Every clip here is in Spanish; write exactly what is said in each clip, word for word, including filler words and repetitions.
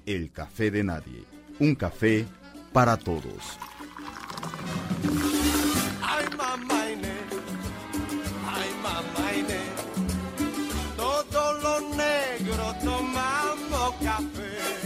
El Café de Nadie, un café para todos. Ay, mamá Inés, ay, mamá Inés, todos los negros tomamos café.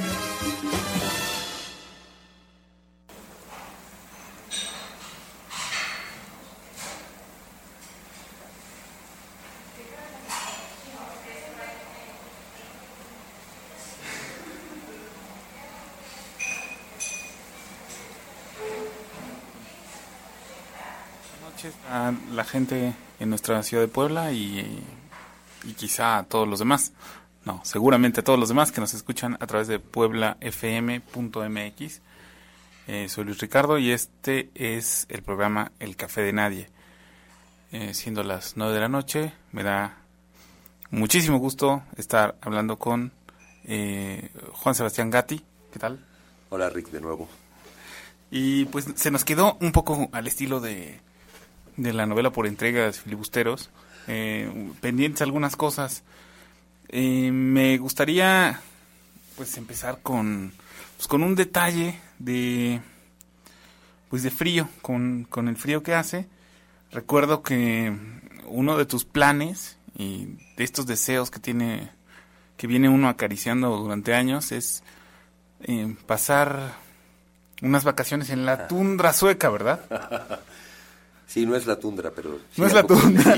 A la gente en nuestra ciudad de Puebla y, y quizá a todos los demás, no, seguramente a todos los demás que nos escuchan a través de puebla f m punto m x. Eh, soy Luis Ricardo y este es el programa El Café de Nadie. Eh, siendo las nueve de la noche, me da muchísimo gusto estar hablando con eh, Juan Sebastián Gatti. ¿Qué tal? Hola, Rick, de nuevo. Y pues se nos quedó un poco al estilo de de la novela por entregas, filibusteros, eh, pendientes algunas cosas. Eh, me gustaría pues empezar con pues, con un detalle de pues de frío, con, con el frío que hace. Recuerdo que uno de tus planes y de estos deseos que tiene que viene uno acariciando durante años es eh, pasar unas vacaciones en la tundra sueca, ¿verdad? Sí, no es la tundra, pero... Sí, no es la tundra.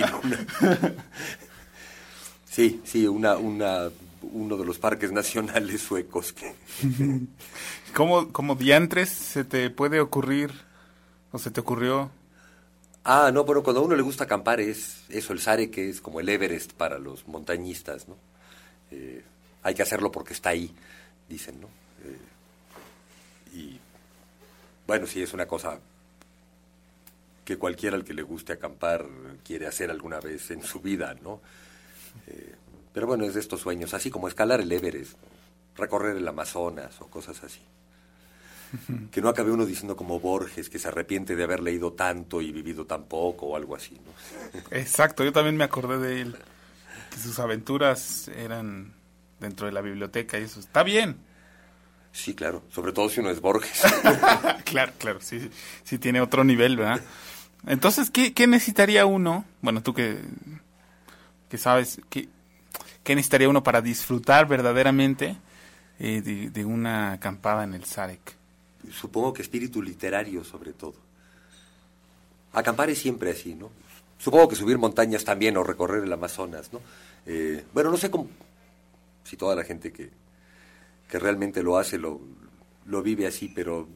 Sí, sí, una, una, uno de los parques nacionales suecos. Que... ¿Cómo, cómo diantres se te puede ocurrir o se te ocurrió? Ah, no, bueno, cuando a uno le gusta acampar es eso, el Sare, que es como el Everest para los montañistas, ¿no? Eh, hay que hacerlo porque está ahí, dicen, ¿no? Eh, y, bueno, sí, es una cosa... que cualquiera al que le guste acampar quiere hacer alguna vez en su vida, ¿no? Eh, pero bueno, es de estos sueños, así como escalar el Everest, ¿no? Recorrer el Amazonas o cosas así. Que no acabe uno diciendo como Borges, que se arrepiente de haber leído tanto y vivido tan poco o algo así, ¿no? Exacto, yo también me acordé de él, que sus aventuras eran dentro de la biblioteca y eso. Está bien. Sí, claro, sobre todo si uno es Borges. Claro, claro, sí, sí tiene otro nivel, ¿verdad? Entonces, ¿qué, qué necesitaría uno? Bueno, tú que, que sabes, ¿qué, ¿qué necesitaría uno para disfrutar verdaderamente eh, de, de una acampada en el Sarek? Supongo que espíritu literario, sobre todo. Acampar es siempre así, ¿no? Supongo que subir montañas también o recorrer el Amazonas, ¿no? Eh, bueno, no sé cómo, si toda la gente que, que realmente lo hace lo, lo vive así, pero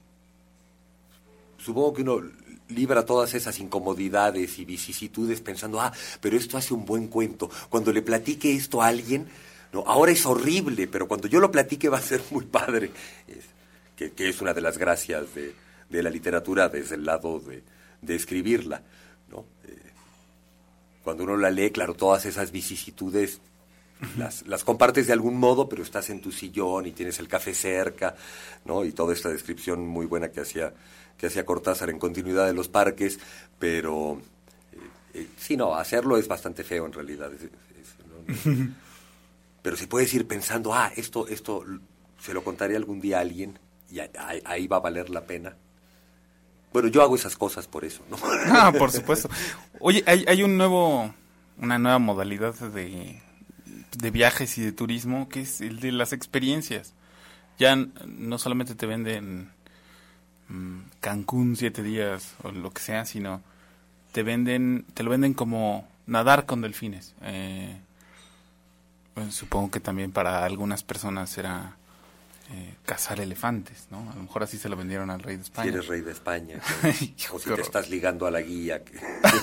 supongo que uno libra todas esas incomodidades y vicisitudes pensando, ah, pero esto hace un buen cuento. Cuando le platique esto a alguien, no, ahora es horrible, pero cuando yo lo platique va a ser muy padre. Es, que, que es una de las gracias de, de la literatura desde el lado de, de escribirla, ¿no? Eh, cuando uno la lee, claro, todas esas vicisitudes las, las compartes de algún modo, pero estás en tu sillón y tienes el café cerca, ¿no? Y toda esta descripción muy buena que hacía que hacía Cortázar en Continuidad de los parques, pero eh, eh, sí, no, hacerlo es bastante feo en realidad. Es, es, ¿no? Pero si puedes ir pensando, ah, esto, esto se lo contaré algún día a alguien y ahí, ahí va a valer la pena. Bueno, yo hago esas cosas por eso, ¿no? Ah, por supuesto. Oye, hay, hay un nuevo, una nueva modalidad de, de viajes y de turismo que es el de las experiencias. Ya no solamente te venden mmm, Cancún siete días o lo que sea, sino te venden, te lo venden como nadar con delfines. Eh, bueno, supongo que también para algunas personas será eh, cazar elefantes, ¿no? A lo mejor así se lo vendieron al rey de España. Si eres rey de España, o si te estás ligando a la guía. Que...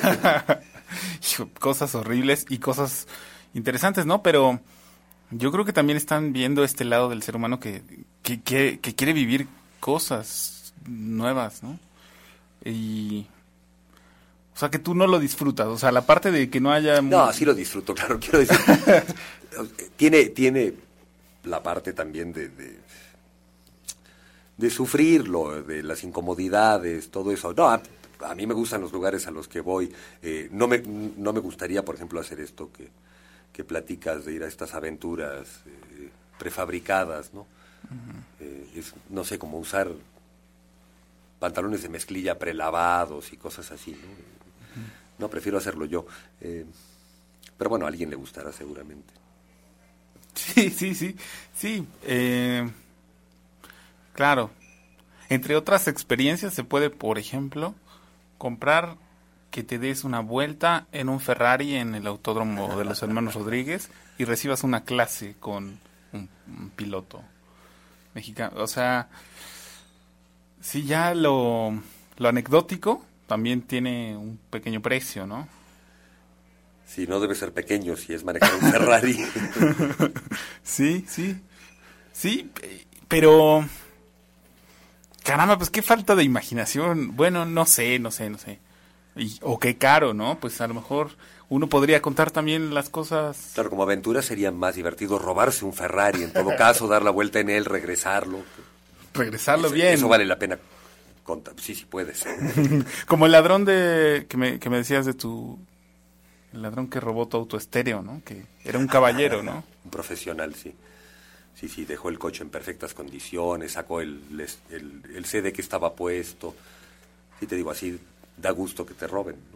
Cosas horribles y cosas interesantes, ¿no? Pero yo creo que también están viendo este lado del ser humano que, que, que, que quiere vivir cosas nuevas, ¿no? Y... O sea, que tú no lo disfrutas. O sea, la parte de que no haya... No, sí lo disfruto, claro. Quiero decir, tiene, tiene la parte también de, de, de sufrirlo, de las incomodidades, todo eso. No, a, a mí me gustan los lugares a los que voy. Eh, no, me, no me gustaría, por ejemplo, hacer esto que, que platicas, de ir a estas aventuras eh, prefabricadas, ¿no? Uh-huh. Eh, es, no sé, como usar pantalones de mezclilla prelavados y cosas así, ¿no? Uh-huh. No, prefiero hacerlo yo. Eh, pero bueno, a alguien le gustará seguramente. Sí, sí, sí, sí. Eh, claro. Entre otras experiencias se puede, por ejemplo, comprar que te des una vuelta en un Ferrari en el autódromo de los hermanos Rodríguez y recibas una clase con un, un piloto mexicano. O sea, sí, ya lo, lo anecdótico también tiene un pequeño precio, ¿no? Sí, no debe ser pequeño si es manejar un Ferrari. Sí, sí. Sí, pero... Caramba, pues qué falta de imaginación. Bueno, no sé, no sé, no sé. Y, o qué caro, ¿no? Pues a lo mejor uno podría contar también las cosas... Claro, como aventura sería más divertido robarse un Ferrari, en todo caso, dar la vuelta en él, regresarlo. Regresarlo eso, bien. Eso vale la pena contar. Sí, sí puedes. Como el ladrón de que me, que me decías de tu... El ladrón que robó tu autoestéreo, ¿no? Que era un caballero, ¿no? Un profesional, sí. Sí, sí, dejó el coche en perfectas condiciones, sacó el, el, el C D que estaba puesto. Sí, te digo, así da gusto que te roben, ¿no?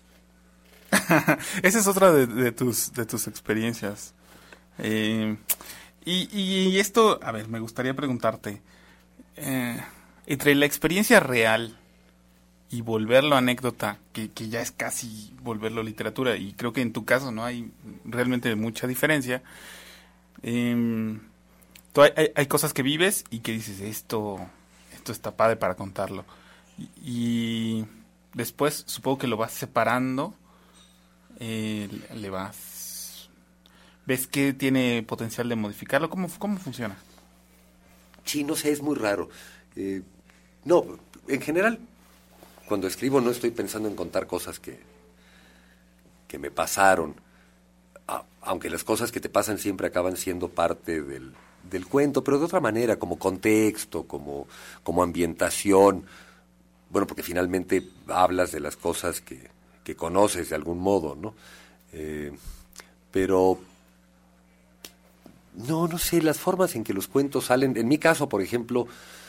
Esa es otra de, de tus de tus experiencias. Eh, y, y esto, a ver, me gustaría preguntarte, eh, entre la experiencia real y volverlo anécdota, que, que ya es casi volverlo literatura, y creo que en tu caso no hay realmente mucha diferencia, eh, tú hay, hay, hay cosas que vives y que dices, esto, esto está padre para contarlo. Y, y después supongo que lo vas separando, eh, le vas... ¿Ves que tiene potencial de modificarlo? ¿Cómo, cómo funciona? Sí, no sé, es muy raro. Eh, no, en general, cuando escribo no estoy pensando en contar cosas que, que me pasaron, a, aunque las cosas que te pasan siempre acaban siendo parte del, del cuento, pero de otra manera, como contexto, como, como ambientación. Bueno, porque finalmente hablas de las cosas que, que conoces de algún modo, ¿no? Eh, pero... No, no sé, las formas en que los cuentos salen, en mi caso, por ejemplo,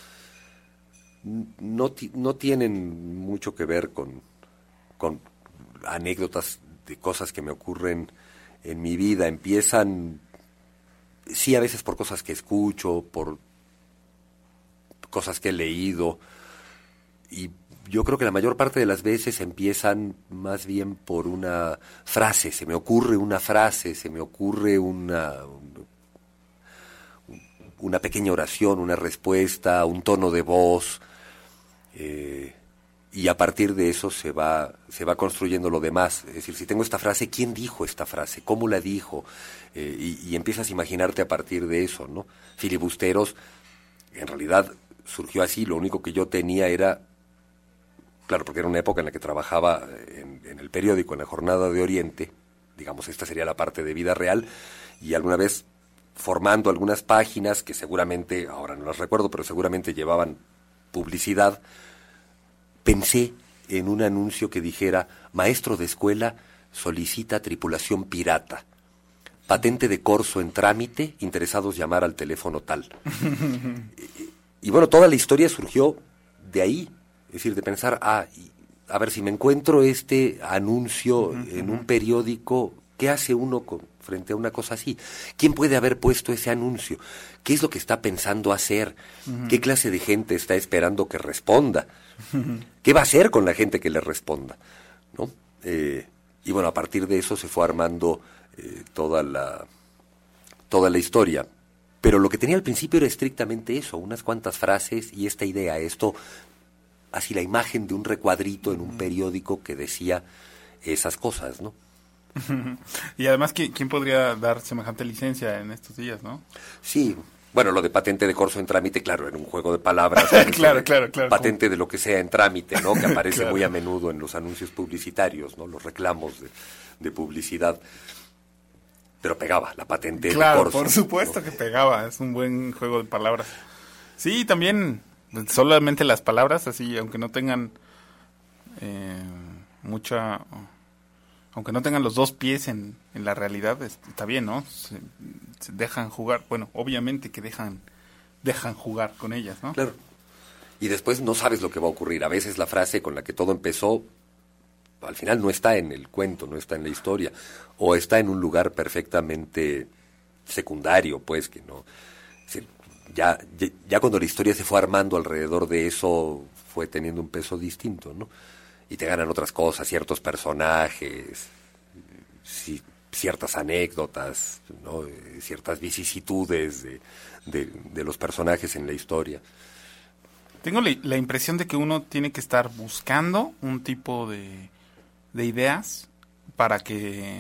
no, no tienen mucho que ver con, con anécdotas de cosas que me ocurren en mi vida. Empiezan, sí, a veces por cosas que escucho, por cosas que he leído, y yo creo que la mayor parte de las veces empiezan más bien por una frase, se me ocurre una frase, se me ocurre una... una pequeña oración, una respuesta, un tono de voz, eh, y a partir de eso se va, se va construyendo lo demás. Es decir, si tengo esta frase, ¿quién dijo esta frase? ¿Cómo la dijo? Eh, y, y empiezas a imaginarte a partir de eso, ¿no? Filibusteros, en realidad surgió así, lo único que yo tenía era, claro, porque era una época en la que trabajaba en, en el periódico, en la Jornada de Oriente, digamos, esta sería la parte de vida real, y alguna vez formando algunas páginas que seguramente, ahora no las recuerdo, pero seguramente llevaban publicidad, pensé en un anuncio que dijera: maestro de escuela solicita tripulación pirata, patente de corso en trámite, interesados llamar al teléfono tal. y, y bueno, toda la historia surgió de ahí, es decir, de pensar, ah, y, a ver, si me encuentro este anuncio en un periódico, ¿qué hace uno con, frente a una cosa así? ¿Quién puede haber puesto ese anuncio? ¿Qué es lo que está pensando hacer? Uh-huh. ¿Qué clase de gente está esperando que responda? Uh-huh. ¿Qué va a hacer con la gente que le responda? ¿No? Eh, y bueno, a partir de eso se fue armando eh, toda la toda la historia. Pero lo que tenía al principio era estrictamente eso, unas cuantas frases y esta idea, esto, así la imagen de un recuadrito en un periódico que decía esas cosas, ¿no? Y además, ¿quién podría dar semejante licencia en estos días, no? Sí, bueno, lo de patente de corso en trámite, claro, era un juego de palabras. claro, claro, claro. Patente de lo que sea en trámite, ¿no? Que aparece claro. muy a menudo en los anuncios publicitarios, ¿no? Los reclamos de, de publicidad. Pero pegaba, la patente claro, de corso. Por supuesto, ¿no? Que pegaba, es un buen juego de palabras. Sí, también, solamente las palabras, así, aunque no tengan eh, mucha... Aunque no tengan los dos pies en, en la realidad, está bien, ¿no? Se, se dejan jugar. Bueno, obviamente que dejan dejan jugar con ellas, ¿no? Claro. Y después no sabes lo que va a ocurrir. A veces la frase con la que todo empezó, al final no está en el cuento, no está en la historia, o está en un lugar perfectamente secundario, pues, que no... Es decir, ya, ya, ya cuando la historia se fue armando alrededor de eso, fue teniendo un peso distinto, ¿no? Y te ganan otras cosas, ciertos personajes, sí, ciertas anécdotas, ¿no? Ciertas vicisitudes de, de, de los personajes en la historia. Tengo la, la impresión de que uno tiene que estar buscando un tipo de, de ideas para que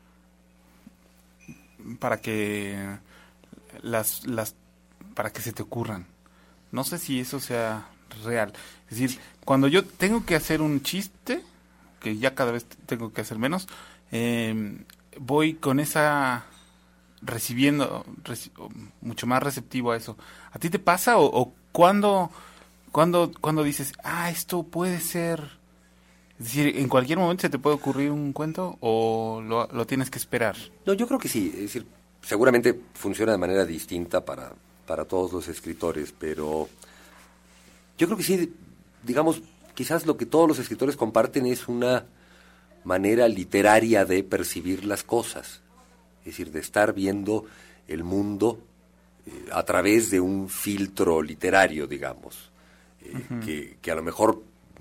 para que las las para que se te ocurran. No sé si eso sea real. Es decir, cuando yo tengo que hacer un chiste, que ya cada vez tengo que hacer menos, eh, voy con esa recibiendo reci- mucho más receptivo a eso. ¿A ti te pasa o, o cuando cuando cuando dices, ah, esto puede ser? Es decir, ¿en cualquier momento se te puede ocurrir un cuento o lo, lo tienes que esperar? No, yo creo que sí. Es decir, seguramente funciona de manera distinta para, para todos los escritores, pero yo creo que sí, digamos, quizás lo que todos los escritores comparten es una manera literaria de percibir las cosas. Es decir, de estar viendo el mundo eh, a través de un filtro literario, digamos, eh, uh-huh. que, que a lo mejor...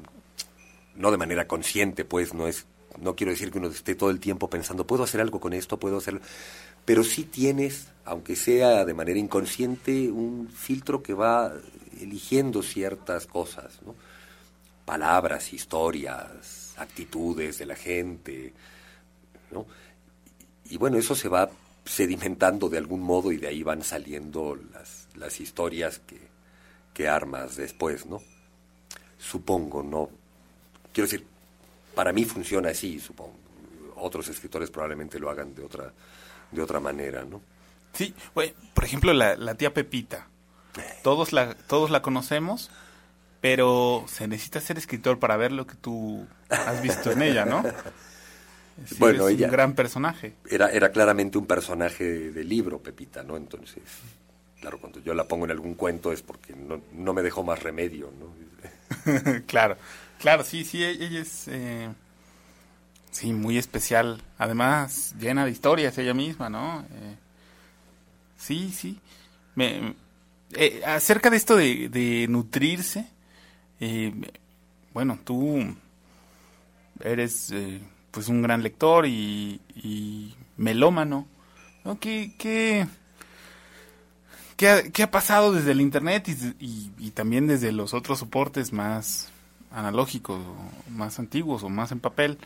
no de manera consciente, pues, no es, no quiero decir que uno esté todo el tiempo pensando, ¿puedo hacer algo con esto? ¿Puedo hacerlo? Pero sí tienes, aunque sea de manera inconsciente, un filtro que va eligiendo ciertas cosas, ¿no? Palabras, historias, actitudes de la gente, ¿no? Y bueno, eso se va sedimentando de algún modo y de ahí van saliendo las, las historias que, que armas después, ¿no? Supongo, ¿no? Quiero decir, para mí funciona así, supongo. Otros escritores probablemente lo hagan de otra de otra manera, ¿no? Sí, bueno, por ejemplo, la, la tía Pepita. Todos la todos la conocemos, pero se necesita ser escritor para ver lo que tú has visto en ella, ¿no? Sí, bueno, es ella un gran personaje. Era, era claramente un personaje de, de libro, Pepita, ¿no? Entonces, claro, cuando yo la pongo en algún cuento es porque no, no me dejó más remedio, ¿no? Claro. Claro, sí, sí, ella es eh, sí, muy especial. Además, llena de historias ella misma, ¿no? Eh, sí, sí. Me, eh, acerca de esto de, de nutrirse, eh, bueno, tú eres eh, pues un gran lector y, y melómano, ¿no? ¿Qué, qué, qué, ha, qué ha pasado desde el internet y, y, y también desde los otros soportes más analógicos, más antiguos o más en papel?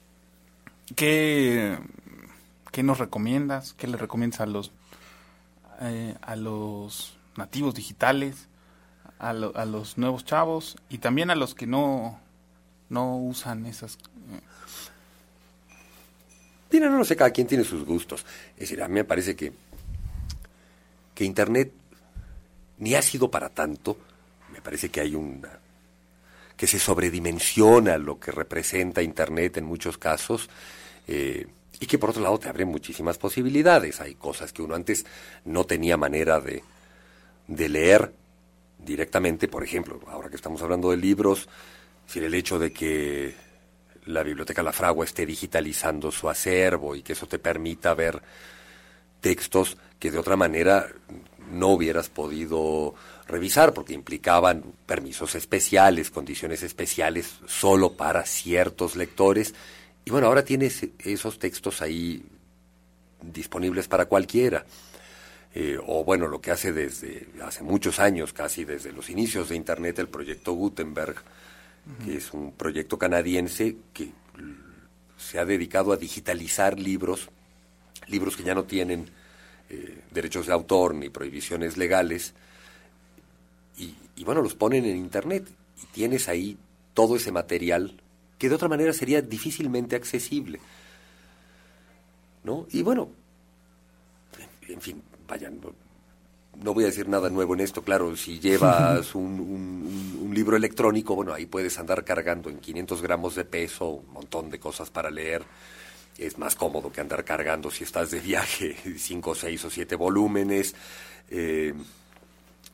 ¿Qué, qué nos recomiendas? ¿Qué le recomiendas a los eh, a los nativos digitales, a, lo, a los nuevos chavos y también a los que no no usan esas? Eh... Mira, no lo sé, cada quien tiene sus gustos. Es decir, a mí me parece que que Internet ni ha sido para tanto. Me parece que hay una que se sobredimensiona lo que representa Internet en muchos casos, eh, y que por otro lado te abre muchísimas posibilidades. Hay cosas que uno antes no tenía manera de, de leer directamente. Por ejemplo, ahora que estamos hablando de libros, si el hecho de que la Biblioteca La Fragua esté digitalizando su acervo y que eso te permita ver textos que de otra manera no hubieras podido revisar porque implicaban permisos especiales, condiciones especiales solo para ciertos lectores. Y bueno, ahora tienes esos textos ahí disponibles para cualquiera. Eh, o bueno, lo que hace desde hace muchos años, casi desde los inicios de Internet, el proyecto Gutenberg, uh-huh. que es un proyecto canadiense que se ha dedicado a digitalizar libros, libros que ya no tienen eh, derechos de autor ni prohibiciones legales. Y, y bueno, los ponen en Internet y tienes ahí todo ese material que de otra manera sería difícilmente accesible, ¿no? Y bueno, en fin, vayan, no, no voy a decir nada nuevo en esto, claro, si llevas un, un, un libro electrónico, bueno, ahí puedes andar cargando en quinientos gramos de peso, un montón de cosas para leer. Es más cómodo que andar cargando si estás de viaje cinco, seis o siete volúmenes. Eh,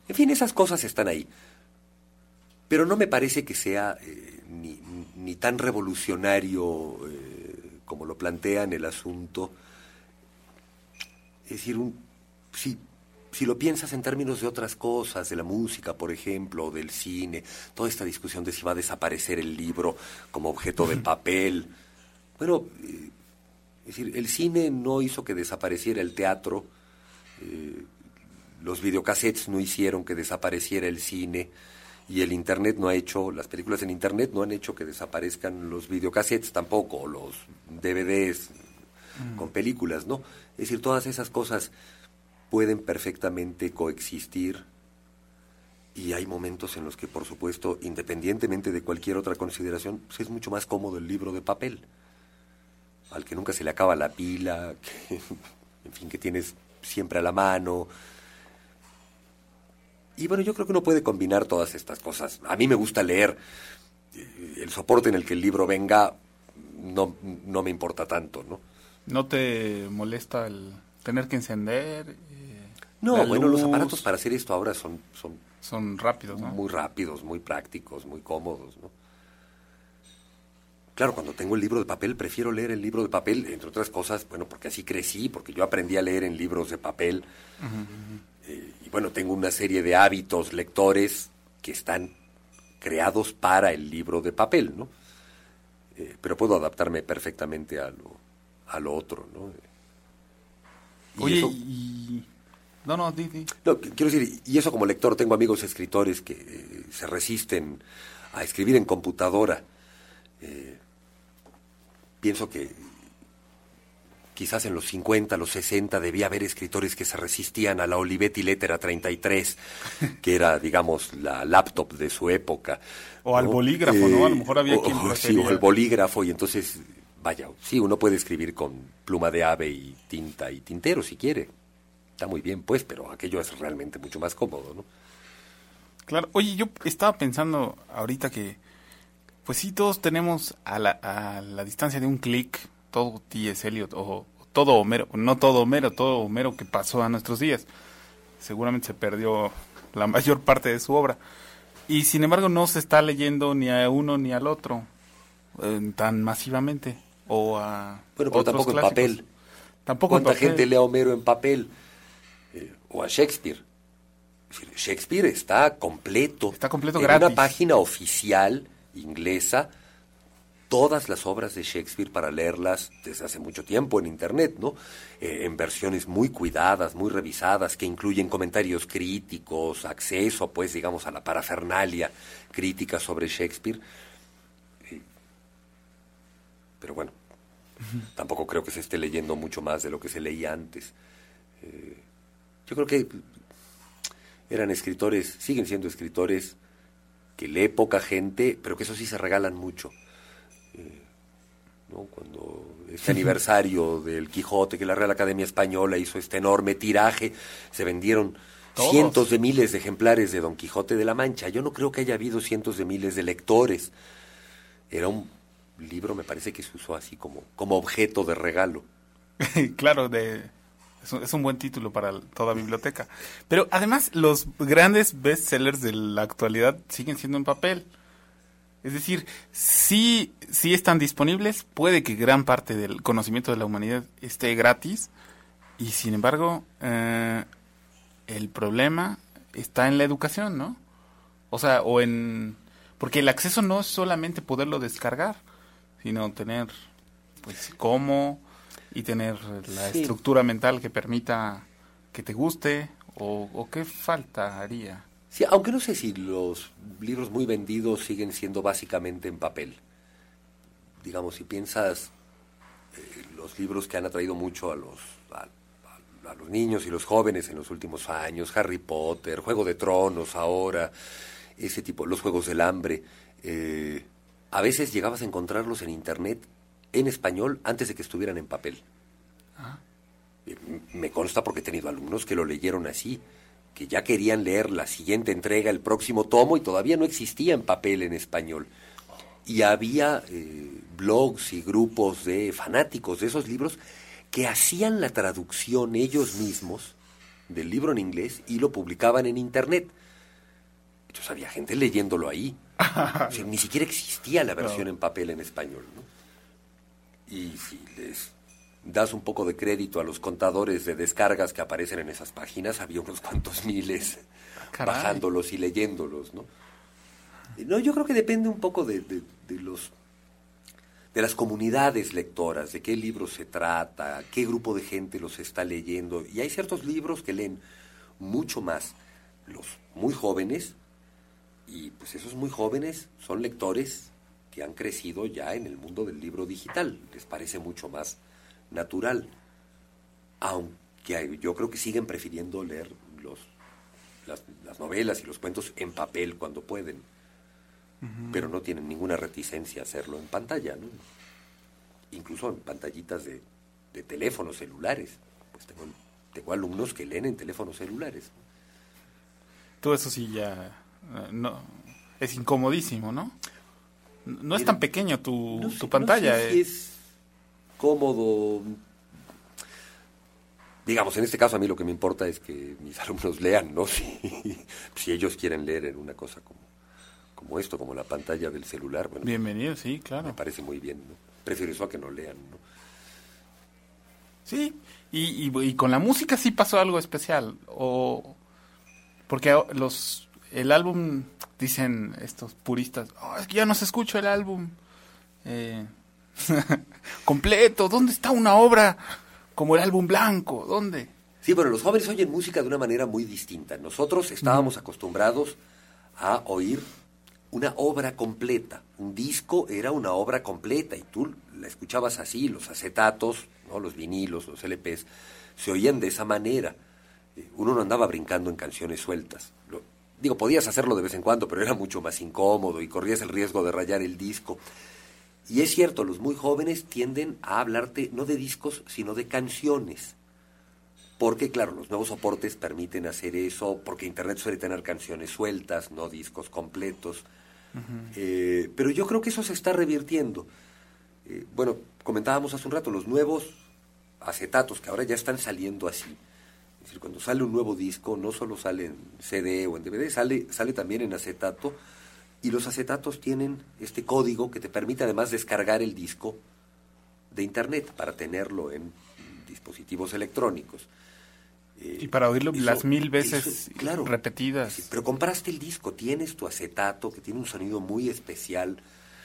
En fin, esas cosas están ahí. Pero no me parece que sea eh, ni, ni tan revolucionario eh, como lo plantean el asunto. Es decir, un, si, si lo piensas en términos de otras cosas, de la música, por ejemplo, o del cine, toda esta discusión de si va a desaparecer el libro como objeto de papel. Bueno, eh, es decir, el cine no hizo que desapareciera el teatro, eh, los videocassettes no hicieron que desapareciera el cine, y el Internet no ha hecho, las películas en Internet no han hecho que desaparezcan los videocassettes tampoco, o los D V Ds mm. con películas, ¿no? Es decir, todas esas cosas pueden perfectamente coexistir, y hay momentos en los que, por supuesto, independientemente de cualquier otra consideración, pues es mucho más cómodo el libro de papel, al que nunca se le acaba la pila, que, en fin, que tienes siempre a la mano. Y bueno, yo creo que uno puede combinar todas estas cosas. A mí me gusta leer. El soporte en el que el libro venga no, no me importa tanto, ¿no? ¿No te molesta el tener que encender? Eh, no, bueno, luz. Los aparatos para hacer esto ahora son... Son, son rápidos, ¿no? Muy rápidos, muy prácticos, muy cómodos, ¿no? Claro, cuando tengo el libro de papel, prefiero leer el libro de papel, entre otras cosas, bueno, porque así crecí, porque yo aprendí a leer en libros de papel. Uh-huh. Eh, y bueno, tengo una serie de hábitos lectores que están creados para el libro de papel, ¿no? Eh, pero puedo adaptarme perfectamente a lo, a lo otro, ¿no? Y Oye, eso, y... No, no, di, di. No, quiero decir, y eso como lector, tengo amigos escritores que eh, se resisten a escribir en computadora. Eh, pienso que quizás en los cincuenta, los sesenta debía haber escritores que se resistían a la Olivetti Lettera treinta y tres, que era, digamos, la laptop de su época. O ¿no? al bolígrafo, eh, ¿no? A lo mejor había o, quien o, sí, o el bolígrafo, y entonces, vaya, sí, uno puede escribir con pluma de ave y tinta y tintero si quiere. Está muy bien, pues, pero aquello es realmente mucho más cómodo, ¿no? Claro. Oye, yo estaba pensando ahorita que pues sí, todos tenemos a la, a la distancia de un clic todo T S. Eliot o todo Homero, no todo Homero, todo Homero que pasó a nuestros días. Seguramente se perdió la mayor parte de su obra. Y sin embargo no se está leyendo ni a uno ni al otro eh, tan masivamente. O a bueno, pero tampoco clásicos. En papel. Tampoco ¿Cuánta en papel? gente lee a Homero en papel? Eh, o a Shakespeare. Shakespeare está completo. Está completo en gratis. Una página oficial inglesa, todas las obras de Shakespeare para leerlas desde hace mucho tiempo en Internet, ¿no? Eh, en versiones muy cuidadas, muy revisadas, que incluyen comentarios críticos, acceso, pues, digamos, a la parafernalia crítica sobre Shakespeare. Eh, pero bueno, uh-huh. tampoco creo que se esté leyendo mucho más de lo que se leía antes. Eh, yo creo que eran escritores, siguen siendo escritores que lee poca gente, pero que eso sí se regalan mucho. Eh, ¿no? Cuando este aniversario del Quijote, que la Real Academia Española hizo este enorme tiraje, se vendieron ¿Todos? cientos de miles de ejemplares de Don Quijote de la Mancha. Yo no creo que haya habido cientos de miles de lectores. Era un libro, me parece que se usó así como, como objeto de regalo. Claro, de... Es un, es un buen título para toda biblioteca. Pero además los grandes bestsellers de la actualidad siguen siendo en papel. Es decir, sí, sí están disponibles, puede que gran parte del conocimiento de la humanidad esté gratis, y sin embargo, eh, el problema está en la educación, ¿no? O sea, o en... Porque el acceso no es solamente poderlo descargar, sino tener, pues, cómo... y tener la sí. estructura mental que permita que te guste, o, o qué faltaría. Sí, aunque no sé si los libros muy vendidos siguen siendo básicamente en papel. Digamos, si piensas eh, los libros que han atraído mucho a los, a, a, a los niños y los jóvenes en los últimos años, Harry Potter, Juego de Tronos ahora, ese tipo, los Juegos del Hambre, eh, a veces llegabas a encontrarlos en Internet en español antes de que estuvieran en papel. Ah. Me consta porque he tenido alumnos que lo leyeron así, que ya querían leer la siguiente entrega, el próximo tomo, y todavía no existía en papel en español. Y había eh, blogs y grupos de fanáticos de esos libros que hacían la traducción ellos mismos del libro en inglés y lo publicaban en internet. Entonces había gente leyéndolo ahí. O sea, ni siquiera existía la versión no. en papel en español, ¿no? Y si les das un poco de crédito a los contadores de descargas que aparecen en esas páginas, había unos cuantos miles Caray. bajándolos y leyéndolos, ¿no? No, yo creo que depende un poco de, de, de los de las comunidades lectoras, de qué libros se trata, qué grupo de gente los está leyendo. Y hay ciertos libros que leen mucho más los muy jóvenes, y pues esos muy jóvenes son lectores que han crecido ya en el mundo del libro digital. Les parece mucho más natural, aunque hay, yo creo que siguen prefiriendo leer los, las, las novelas y los cuentos en papel cuando pueden. Uh-huh. Pero no tienen ninguna reticencia a hacerlo en pantalla, ¿no? Incluso en pantallitas de, de teléfonos celulares. Pues tengo, tengo alumnos que leen en teléfonos celulares, ¿no? Todo eso sí ya uh, no es incomodísimo, ¿no? No es Mira, tan pequeño tu, no sé, tu pantalla. No sé si es cómodo. Digamos, en este caso a mí lo que me importa es que mis alumnos lean, ¿no? Si, si ellos quieren leer en una cosa como como esto, como la pantalla del celular, bueno, bienvenido, sí, claro. Me parece muy bien, ¿no? Prefiero eso a que no lean, ¿no? Sí, y, y, y con la música sí pasó algo especial, o porque los el álbum, dicen estos puristas, oh, es que ya no se escucha el álbum eh, completo, ¿dónde está una obra como el álbum blanco? ¿Dónde? Sí, bueno, los jóvenes oyen música de una manera muy distinta. Nosotros estábamos mm. acostumbrados a oír una obra completa. Un disco era una obra completa y tú la escuchabas así. Los acetatos, ¿no? Los vinilos, los L Pes, se oían de esa manera. Eh, uno no andaba brincando en canciones sueltas. Lo, digo, podías hacerlo de vez en cuando, pero era mucho más incómodo y corrías el riesgo de rayar el disco. Y es cierto, los muy jóvenes tienden a hablarte no de discos, sino de canciones. Porque, claro, los nuevos soportes permiten hacer eso, porque Internet suele tener canciones sueltas, no discos completos. Uh-huh. Eh, pero yo creo que eso se está revirtiendo. Eh, bueno, comentábamos hace un rato, los nuevos acetatos, que ahora ya están saliendo así. Es decir, cuando sale un nuevo disco, no solo sale en C D o en D V D, sale, sale también en acetato. Y los acetatos tienen este código que te permite además descargar el disco de Internet para tenerlo en dispositivos electrónicos. Eh, y para oírlo eso, las mil veces eso, claro, repetidas. Sí, pero compraste el disco, tienes tu acetato que tiene un sonido muy especial,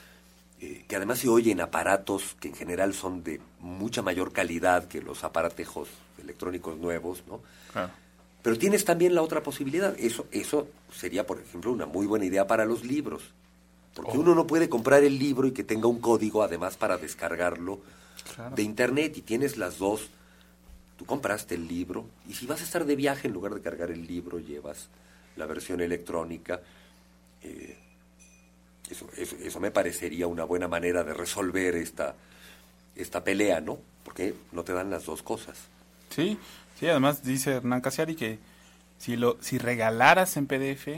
eh, que además se oye en aparatos que en general son de mucha mayor calidad que los aparatejos electrónicos nuevos, ¿no? Claro. Pero tienes también la otra posibilidad. Eso, eso sería, por ejemplo, una muy buena idea para los libros. Porque oh. uno no puede comprar el libro y que tenga un código además para descargarlo claro. de Internet, y tienes las dos. Tú compraste el libro, y si vas a estar de viaje, en lugar de cargar el libro, llevas la versión electrónica. Eh, eso, eso, eso me parecería una buena manera de resolver esta, esta pelea, ¿no? Porque no te dan las dos cosas. Sí, sí, además dice Hernán Casiari que si, lo, si regalaras en P D F,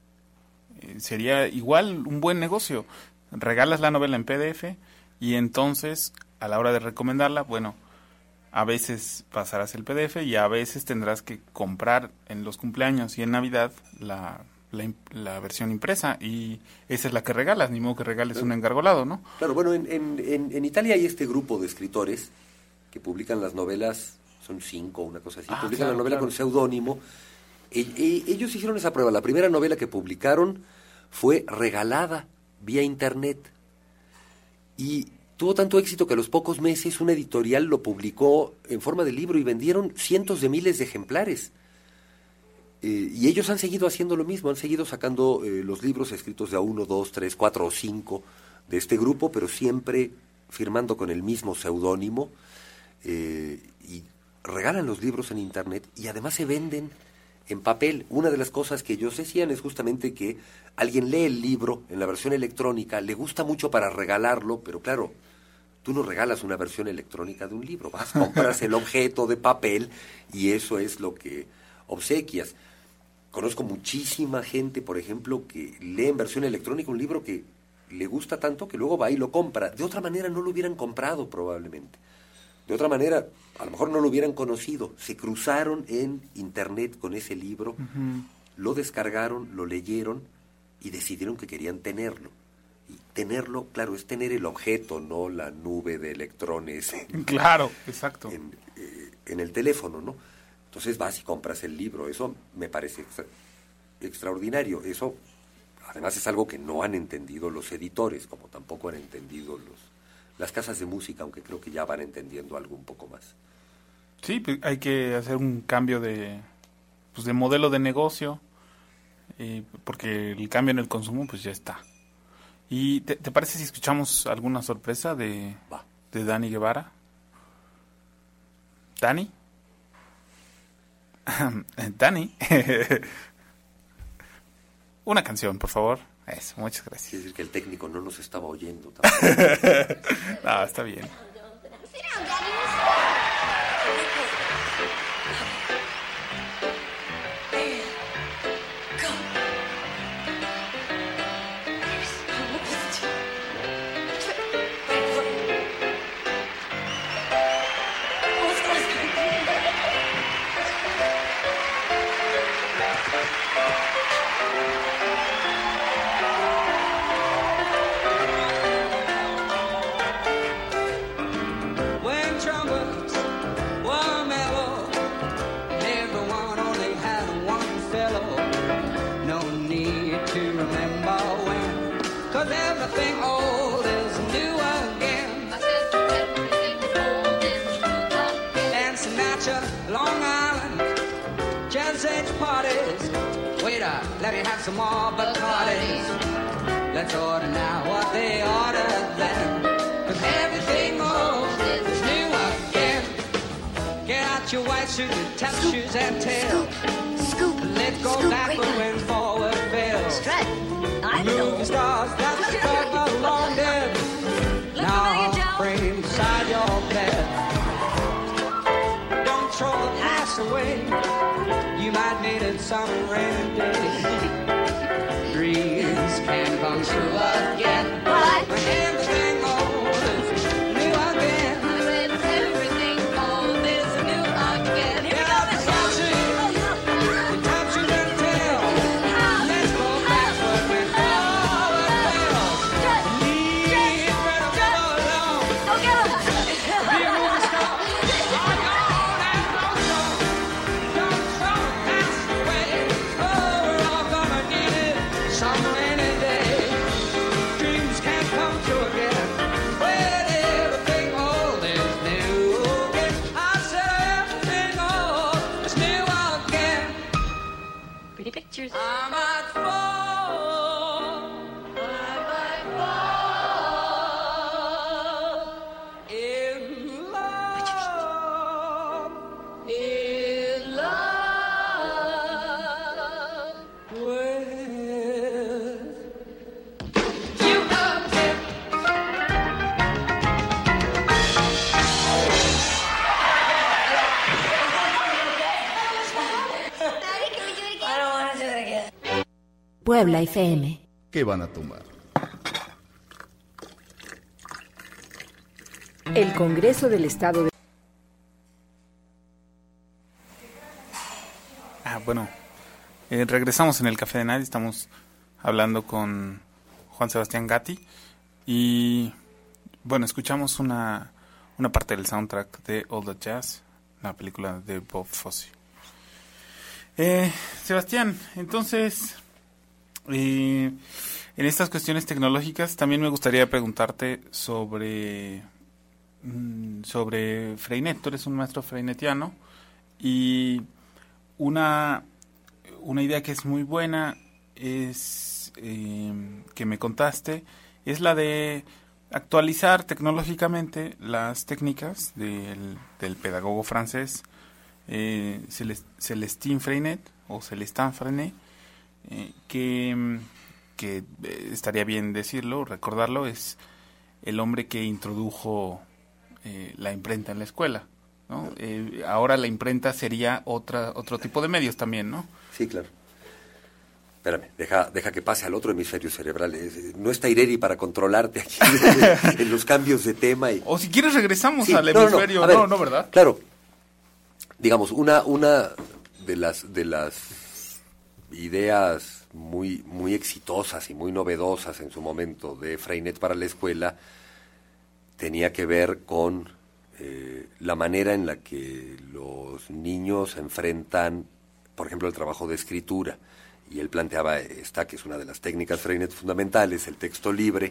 eh, sería igual un buen negocio. Regalas la novela en P D F y entonces, a la hora de recomendarla, bueno, a veces pasarás el P D F y a veces tendrás que comprar en los cumpleaños y en Navidad la, la, la versión impresa, y esa es la que regalas, ni modo que regales un engargolado, ¿no? Claro, bueno, en, en, en Italia hay este grupo de escritores que publican las novelas, son cinco, una cosa así, ah, publican claro, la novela claro. con seudónimo. E, e, ellos hicieron esa prueba. La primera novela que publicaron fue regalada vía Internet y tuvo tanto éxito que a los pocos meses una editorial lo publicó en forma de libro y vendieron cientos de miles de ejemplares. Eh, y ellos han seguido haciendo lo mismo, han seguido sacando eh, los libros escritos de a uno, dos, tres, cuatro o cinco de este grupo, pero siempre firmando con el mismo seudónimo, eh, y regalan los libros en Internet y además se venden en papel. Una de las cosas que ellos decían es justamente que alguien lee el libro en la versión electrónica, le gusta mucho para regalarlo, pero claro, tú no regalas una versión electrónica de un libro, vas, compras el objeto de papel y eso es lo que obsequias. Conozco muchísima gente, por ejemplo, que lee en versión electrónica un libro que le gusta tanto que luego va y lo compra. De otra manera no lo hubieran comprado probablemente. De otra manera, a lo mejor no lo hubieran conocido. Se cruzaron en internet con ese libro, uh-huh. lo descargaron, lo leyeron y decidieron que querían tenerlo. Y tenerlo, claro, es tener el objeto, no la nube de electrones. En, claro, exacto. En, eh, en el teléfono, ¿no? Entonces vas y compras el libro. Eso me parece extra, extraordinario. Eso, además, es algo que no han entendido los editores, como tampoco han entendido los las casas de música, aunque creo que ya van entendiendo algo un poco más. Sí, pues hay que hacer un cambio de, pues, de modelo de negocio, eh, porque el cambio en el consumo pues ya está. ¿Y te, te parece si escuchamos alguna sorpresa de, de Dani Guevara? ¿Dani? Dani. Una canción, por favor. Eso, muchas gracias. Quiere decir que el técnico no nos estaba oyendo. No, está bien. Let me have some more Bacardis. Let's order now what they ordered then. Cause everything moves is new again. Get out your white suit with tap shoes and tail. Scoop, scoop, let's go scoop, backward right when forward fails. Strut, I Movie stars, that's the stuff of long dead. Now frame beside your bed. Don't throw the past away. You might need it some rainy day. Dreams can come true again. What? When everything old is new again. When everything old is new again. Here we go, Mister The top shoes and tail. Let's go backward when forward fails. Leave where the fellow alone. Go get him. Be a movie star. Are gone and gone strong. Don't throw the past away. Oh, we're all gonna need it some rainy day. Dreams can't come true again. When everything old is new again. I said everything old is new again. Pretty pictures. I might fall. I might fall in love. In love with you again. Daddy, can we do it again? I don't want to do it again. Puebla F M. ¿Qué van a tomar? El Congreso del Estado de... Ah, bueno, eh, regresamos en el Café de Nadie, estamos hablando con Juan Sebastián Gatti y, bueno, escuchamos una, una parte del soundtrack de All That Jazz, la película de Bob Fosse. Eh, Sebastián, entonces, eh, en estas cuestiones tecnológicas también me gustaría preguntarte sobre, mm, sobre Freinet. Tú eres un maestro freinetiano y una, una idea que es muy buena es eh, que me contaste, es la de actualizar tecnológicamente las técnicas del, del pedagogo francés eh, Celestin Freinet o Celestin Freinet, eh, que, que eh, estaría bien decirlo, recordarlo, es el hombre que introdujo eh, la imprenta en la escuela, ¿no? Eh, ahora la imprenta sería otra otro tipo de medios también, ¿no? Sí, claro. Espérame, deja, deja que pase al otro hemisferio cerebral. Es- No está Ireri para controlarte aquí en los cambios de tema. Y... O si quieres regresamos Sí, al no, no, no, hemisferio. a ver, No, no, ¿verdad? Claro. Digamos, una, una de las de las ideas muy, muy exitosas y muy novedosas en su momento de Freinet para la escuela tenía que ver con eh, la manera en la que los niños enfrentan, por ejemplo, el trabajo de escritura. Y él planteaba esta, que es una de las técnicas Freinet fundamentales, el texto libre,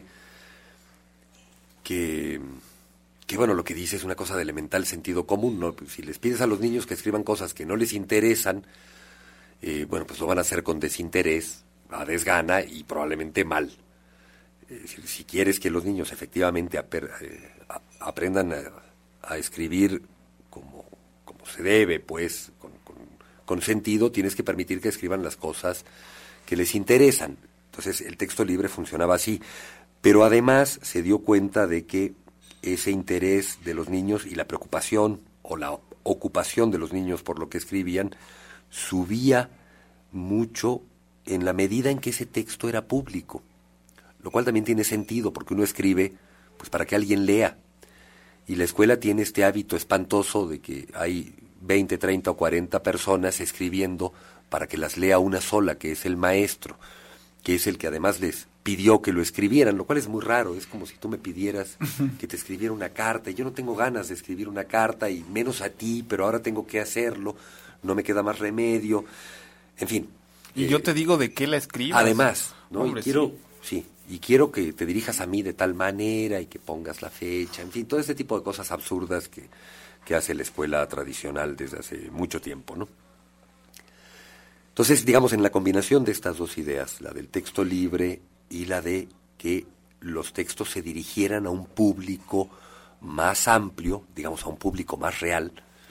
que, que bueno, lo que dice es una cosa de elemental sentido común, ¿no? Si les pides a los niños que escriban cosas que no les interesan, eh, bueno, pues lo van a hacer con desinterés, a desgana y probablemente mal. Es decir, si quieres que los niños efectivamente aper- eh, a- aprendan a, a escribir como, como se debe, pues, con, con, con sentido, tienes que permitir que escriban las cosas que les interesan. Entonces, el texto libre funcionaba así. Pero además se dio cuenta de que ese interés de los niños y la preocupación o la ocupación de los niños por lo que escribían subía mucho en la medida en que ese texto era público. Lo cual también tiene sentido, porque uno escribe pues para que alguien lea. Y la escuela tiene este hábito espantoso de que hay veinte, treinta o cuarenta personas escribiendo para que las lea una sola, que es el maestro, que es el que además les pidió que lo escribieran, lo cual es muy raro. Es como si tú me pidieras que te escribiera una carta, y yo no tengo ganas de escribir una carta, y menos a ti, pero ahora tengo que hacerlo, no me queda más remedio, en fin. Y eh, yo te digo de qué la escribas. Además, ¿no? Hombre, y quiero, sí. sí, y quiero que te dirijas a mí de tal manera y que pongas la fecha, en fin, todo este tipo de cosas absurdas que, que hace la escuela tradicional desde hace mucho tiempo, ¿no? Entonces, digamos, en la combinación de estas dos ideas, la del texto libre y la de que los textos se dirigieran a un público más amplio, digamos, a un público más real,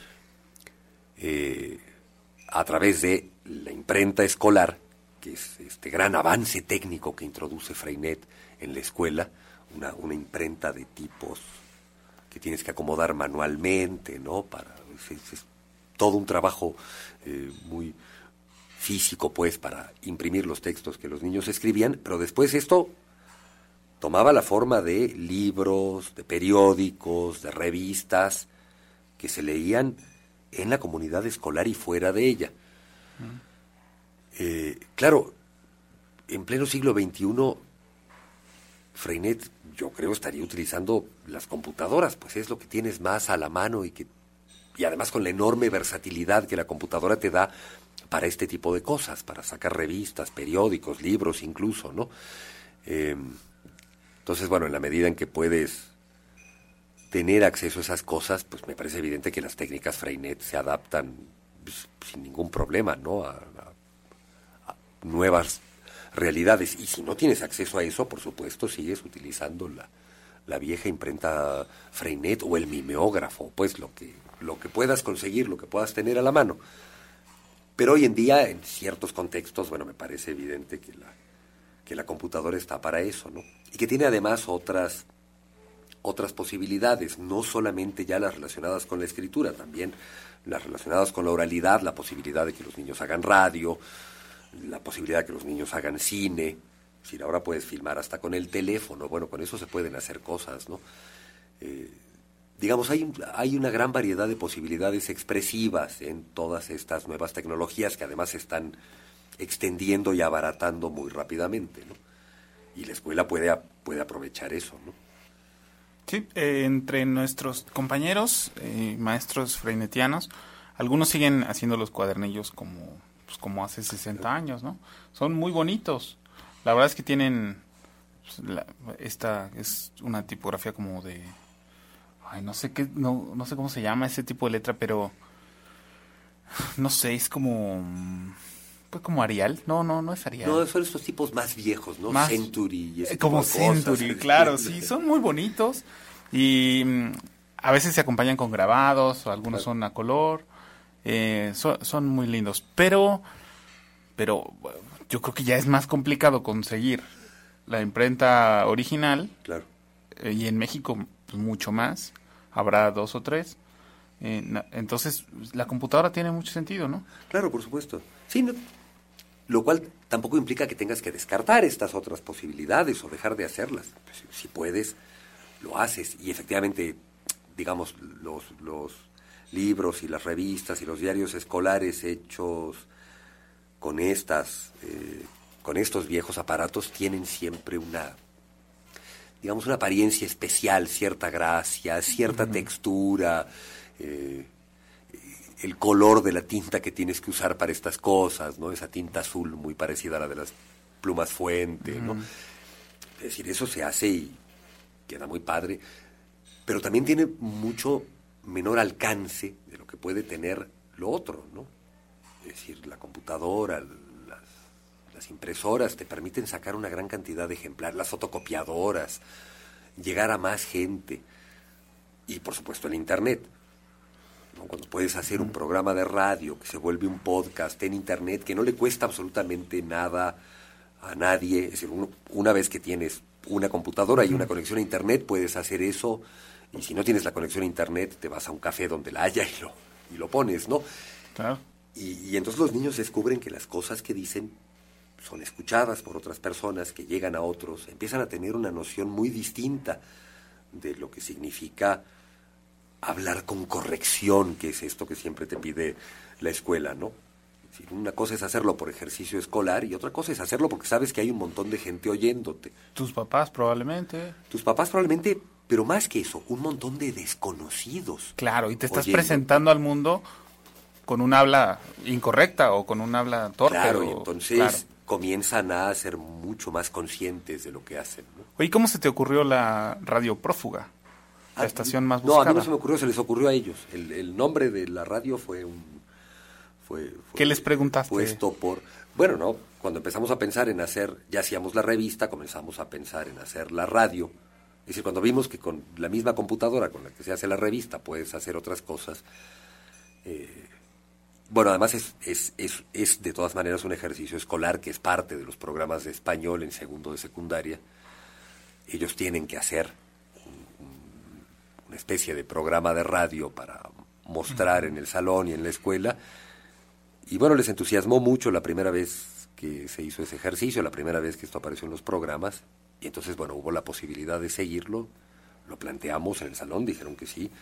eh, a través de la imprenta escolar, que es este gran avance técnico que introduce Freinet en la escuela, una, una imprenta de tipos que tienes que acomodar manualmente, ¿no? Para, es, es todo un trabajo eh, muy físico, pues, para imprimir los textos que los niños escribían, pero después esto tomaba la forma de libros, de periódicos, de revistas, que se leían en la comunidad escolar y fuera de ella. Eh, claro, en pleno siglo veintiuno, Freinet, yo creo, estaría utilizando las computadoras, pues es lo que tienes más a la mano y que y además con la enorme versatilidad que la computadora te da para este tipo de cosas, para sacar revistas, periódicos, libros incluso, ¿no? Eh, entonces, bueno, en la medida en que puedes tener acceso a esas cosas, pues me parece evidente que las técnicas Freinet se adaptan pues, sin ningún problema, ¿no? A, a, a nuevas realidades. Y si no tienes acceso a eso, por supuesto, sigues utilizando la, la vieja imprenta Freinet o el mimeógrafo, pues lo que, lo que puedas conseguir, lo que puedas tener a la mano. Pero hoy en día, en ciertos contextos, bueno, me parece evidente que la, que la computadora está para eso, ¿no? Y que tiene además otras, otras posibilidades, no solamente ya las relacionadas con la escritura, también las relacionadas con la oralidad, la posibilidad de que los niños hagan radio, la posibilidad de que los niños hagan cine. Es decir, ahora puedes filmar hasta con el teléfono, bueno, con eso se pueden hacer cosas, ¿no? Eh, digamos, hay, hay una gran variedad de posibilidades expresivas en todas estas nuevas tecnologías que además se están extendiendo y abaratando muy rápidamente, ¿no? Y la escuela puede, puede aprovechar eso, ¿no? Sí, eh, entre nuestros compañeros, eh, maestros freinetianos, algunos siguen haciendo los cuadernillos como, pues, como hace sesenta años, ¿no? Son muy bonitos. La verdad es que tienen, pues, la, esta es una tipografía como de, ay, no sé qué, no, no sé cómo se llama ese tipo de letra, pero no sé, es como, pues como Arial. No, no, no es Arial. No, son estos tipos más viejos, ¿no? Más, Century y ese eh, como tipo de cosas. Century, claro, sí, son muy bonitos y mm, a veces se acompañan con grabados o algunos Claro. son a color, eh, son, son muy lindos, pero pero bueno, yo creo que ya es más complicado conseguir la imprenta original, Claro. eh, y en México pues, mucho más, habrá dos o tres, eh, na- entonces la computadora tiene mucho sentido, ¿no? Claro, por supuesto. Sí, no, Lo cual tampoco implica que tengas que descartar estas otras posibilidades o dejar de hacerlas. Si, si puedes, lo haces. Y efectivamente, digamos, los, los libros y las revistas y los diarios escolares hechos con estas, eh, con estos viejos aparatos tienen siempre una, digamos, una apariencia especial, cierta gracia, cierta uh-huh. textura, eh, el color de la tinta que tienes que usar para estas cosas, ¿no? Esa tinta azul muy parecida a la de las plumas fuente, ¿no? Uh-huh. Es decir, eso se hace y queda muy padre, pero también tiene mucho menor alcance de lo que puede tener lo otro, ¿no? Es decir, la computadora, las, las impresoras te permiten sacar una gran cantidad de ejemplares, las fotocopiadoras, llegar a más gente y, por supuesto, el Internet, ¿no? Cuando puedes hacer un programa de radio que se vuelve un podcast en Internet que no le cuesta absolutamente nada a nadie, es decir, uno, una vez que tienes una computadora y una conexión a Internet, puedes hacer eso, y si no tienes la conexión a Internet, te vas a un café donde la haya y lo, y lo pones, ¿no? Claro. Y, y entonces los niños descubren que las cosas que dicen son escuchadas por otras personas, que llegan a otros, empiezan a tener una noción muy distinta de lo que significa hablar con corrección, que es esto que siempre te pide la escuela, ¿no? Es decir, una cosa es hacerlo por ejercicio escolar y otra cosa es hacerlo porque sabes que hay un montón de gente oyéndote. Tus papás probablemente. Tus papás probablemente, pero más que eso, un montón de desconocidos. Claro, y te estás oyéndote. presentando al mundo con un habla incorrecta o con un habla torpe. Claro, o, y entonces claro. comienzan a ser mucho más conscientes de lo que hacen, ¿no? Oye, ¿cómo se te ocurrió la radio prófuga? La Ah, estación más No, buscada. a mí no se me ocurrió, se les ocurrió a ellos. El, el nombre de la radio fue un... Fue, fue ¿Qué les preguntaste? Puesto por... Bueno, no, cuando empezamos a pensar en hacer, ya hacíamos la revista, comenzamos a pensar en hacer la radio. Es decir, cuando vimos que con la misma computadora con la que se hace la revista puedes hacer otras cosas. Eh, bueno, además es, es, es, es de todas maneras un ejercicio escolar que es parte de los programas de español en segundo de secundaria. Ellos tienen que hacer un, un, una especie de programa de radio para mostrar en el salón y en la escuela. Y bueno, les entusiasmó mucho la primera vez que se hizo ese ejercicio, la primera vez que esto apareció en los programas. Y entonces, bueno, hubo la posibilidad de seguirlo. Lo planteamos en el salón, dijeron que sí.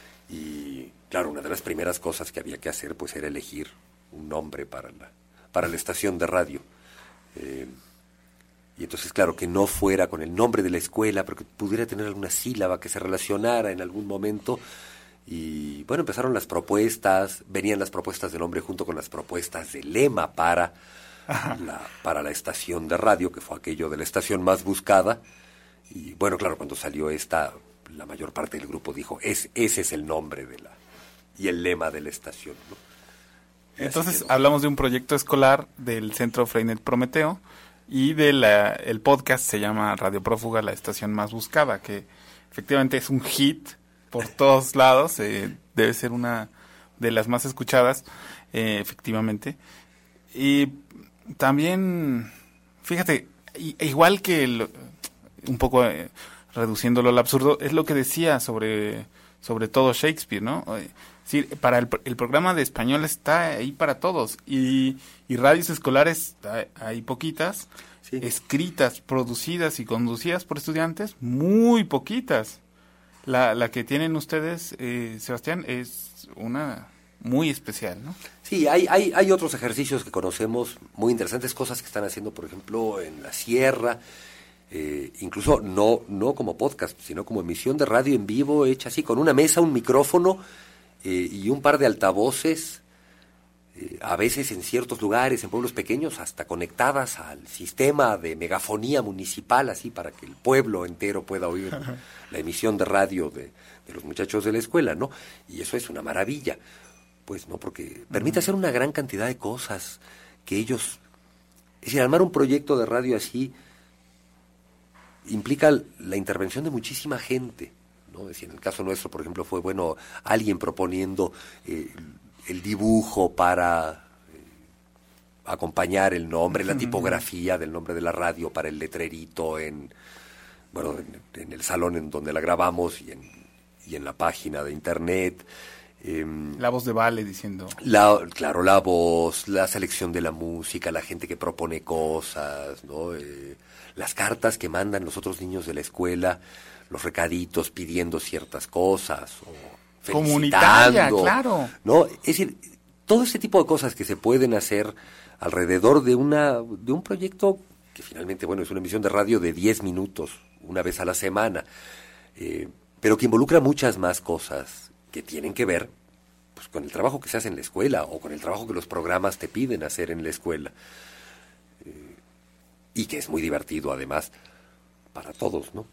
Y claro, una de las primeras cosas que había que hacer pues era elegir un nombre para la, para la estación de radio. Eh, y entonces, claro, que no fuera con el nombre de la escuela, pero que pudiera tener alguna sílaba que se relacionara en algún momento. Y bueno, empezaron las propuestas, venían las propuestas de nombre junto con las propuestas de lema para la, para la estación de radio, que fue aquello de la estación más buscada. Y bueno, claro, cuando salió esta, la mayor parte del grupo dijo, es, ese es el nombre de la y el lema de la estación, ¿no? Entonces hablamos de un proyecto escolar del Centro Freinet Prometeo y del el podcast se llama Radio Prófuga, la estación más buscada, que efectivamente es un hit por todos lados, eh, debe ser una de las más escuchadas, eh, efectivamente. Y también, fíjate, igual que el, un poco eh, reduciéndolo al absurdo, es lo que decía sobre, sobre todo Shakespeare, ¿no? Sí, para el, el programa de español está ahí para todos y, y radios escolares hay, hay poquitas, sí. Escritas, producidas y conducidas por estudiantes, muy poquitas. La, la que tienen ustedes, eh, Sebastián, es una muy especial, ¿no? Sí, hay, hay, hay otros ejercicios que conocemos muy interesantes, cosas que están haciendo, por ejemplo, en la sierra, eh, incluso no, no como podcast, sino como emisión de radio en vivo, hecha así, con una mesa, un micrófono eh, y un par de altavoces, eh, a veces en ciertos lugares, en pueblos pequeños, hasta conectadas al sistema de megafonía municipal, así para que el pueblo entero pueda oír la emisión de radio de, de los muchachos de la escuela, ¿no? Y eso es una maravilla, pues, ¿no? Porque permite hacer una gran cantidad de cosas que ellos... Es decir, armar un proyecto de radio así implica la intervención de muchísima gente, ¿no? Es decir, en el caso nuestro, por ejemplo, fue, bueno, alguien proponiendo eh, el dibujo para eh, acompañar el nombre, la tipografía del nombre de la radio para el letrerito en... bueno, en, en el salón en donde la grabamos y en, y en la página de internet. Em, La voz de Vale diciendo... La, claro, la voz, la selección de la música, la gente que propone cosas, ¿no? Eh, las cartas que mandan los otros niños de la escuela, los recaditos pidiendo ciertas cosas, o Comunitaria, felicitando, claro. ¿no? Es decir, todo ese tipo de cosas que se pueden hacer alrededor de una de un proyecto que finalmente, bueno, es una emisión de radio de diez minutos, una vez a la semana, eh, pero que involucra muchas más cosas que tienen que ver pues, con el trabajo que se hace en la escuela o con el trabajo que los programas te piden hacer en la escuela. Eh, y que es muy divertido, además, para todos, ¿no?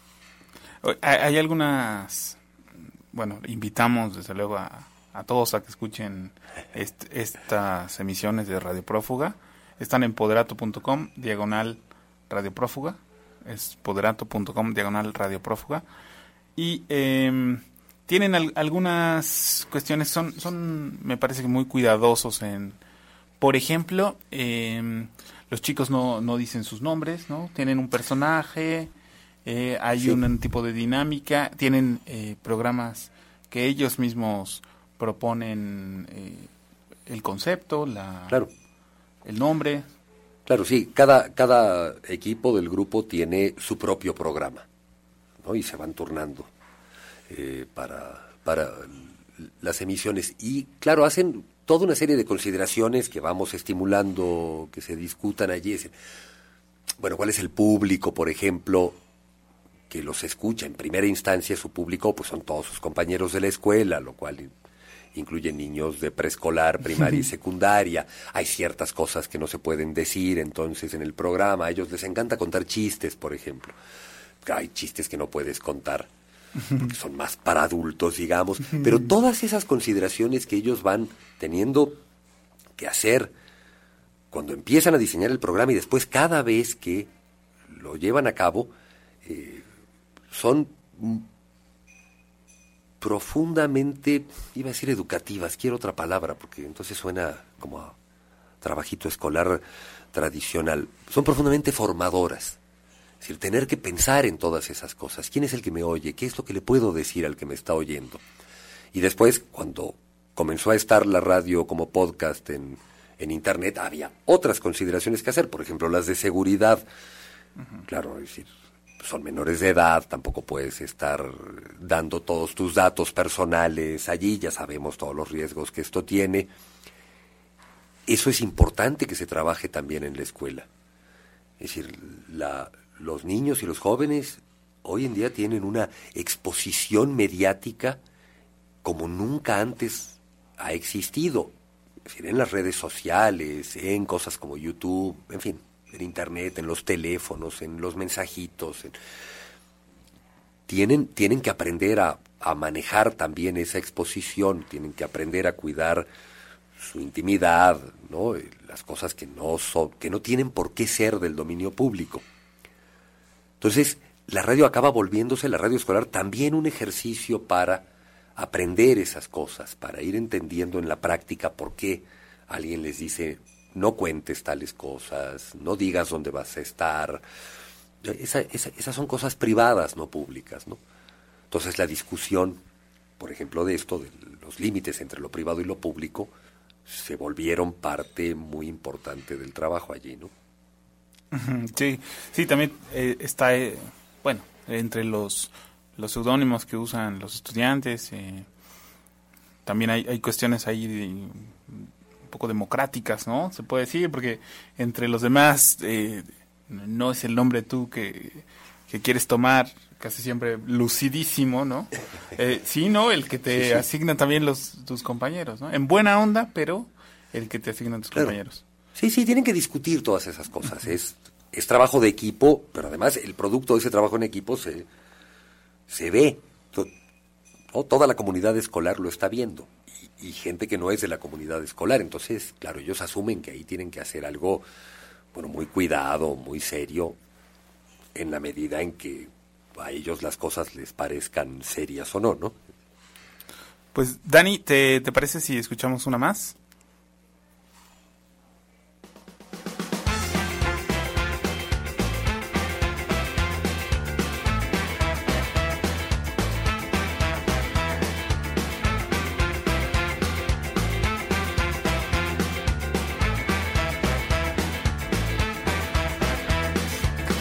Hay, hay algunas... Bueno, invitamos desde luego a, a todos a que escuchen est, estas emisiones de Radio Prófuga. Están en poderato punto com, diagonal Radio Prófuga. Es poderato punto com, diagonal Radio Prófuga. Y eh, tienen al, algunas cuestiones, son, son, me parece que muy cuidadosos en... Por ejemplo, eh, los chicos no, no dicen sus nombres, ¿no? Tienen un personaje... Eh, hay Sí. un, un tipo de dinámica, tienen eh, programas que ellos mismos proponen eh, el concepto, la, Claro. el nombre. Claro, sí, cada, cada equipo del grupo tiene su propio programa, ¿no? Y se van turnando eh, para, para las emisiones. Y claro, hacen toda una serie de consideraciones que vamos estimulando, que se discutan allí. Es decir, bueno, ¿cuál es el público, por ejemplo, que los escucha? En primera instancia, su público pues son todos sus compañeros de la escuela, lo cual incluye niños de preescolar, primaria y secundaria. Hay ciertas cosas que no se pueden decir, entonces, en el programa. A ellos les encanta contar chistes, por ejemplo. Hay chistes que no puedes contar, porque son más para adultos, digamos. Pero todas esas consideraciones que ellos van teniendo que hacer cuando empiezan a diseñar el programa y después cada vez que lo llevan a cabo, eh, son profundamente, iba a decir educativas, quiero otra palabra, porque entonces suena como a trabajito escolar tradicional. Son profundamente formadoras. Es decir, tener que pensar en todas esas cosas. ¿Quién es el que me oye? ¿Qué es lo que le puedo decir al que me está oyendo? Y después, cuando comenzó a estar la radio como podcast en, en Internet, había otras consideraciones que hacer, por ejemplo, las de seguridad. Uh-huh. Claro, es decir, son menores de edad, tampoco puedes estar dando todos tus datos personales allí, ya sabemos todos los riesgos que esto tiene. Eso es importante que se trabaje también en la escuela. Es decir, la, los niños y los jóvenes hoy en día tienen una exposición mediática como nunca antes ha existido. Es decir, en las redes sociales, en cosas como YouTube, en fin, en Internet, en los teléfonos, en los mensajitos. En... Tienen, tienen que aprender a, a manejar también esa exposición, tienen que aprender a cuidar su intimidad, ¿no? Las cosas que no son, que no tienen por qué ser del dominio público. Entonces, la radio acaba volviéndose, la radio escolar, también un ejercicio para aprender esas cosas, para ir entendiendo en la práctica por qué alguien les dice no cuentes tales cosas, no digas dónde vas a estar. Esa, esa, esas son cosas privadas, no públicas, ¿no? Entonces la discusión, por ejemplo, de esto, de los límites entre lo privado y lo público, se volvieron parte muy importante del trabajo allí, ¿no? Sí, sí, también eh, está, eh, bueno, entre los, los seudónimos que usan los estudiantes, eh, también hay, hay cuestiones ahí de, un poco democráticas, ¿no? Se puede decir, porque entre los demás eh, no es el nombre tú que, que quieres tomar, casi siempre lucidísimo, ¿no? Eh, sino el que te sí, sí. asignan también los tus compañeros, ¿no? En buena onda, pero el que te asignan tus claro. compañeros. Sí, sí, tienen que discutir todas esas cosas. Es, es trabajo de equipo, pero además el producto de ese trabajo en equipo se, se ve. ¿No? Toda la comunidad escolar lo está viendo. Y, y gente que no es de la comunidad escolar. Entonces, claro, ellos asumen que ahí tienen que hacer algo, bueno, muy cuidado, muy serio, en la medida en que a ellos las cosas les parezcan serias o no, ¿no? Pues, Dani, ¿te, te parece si escuchamos una más?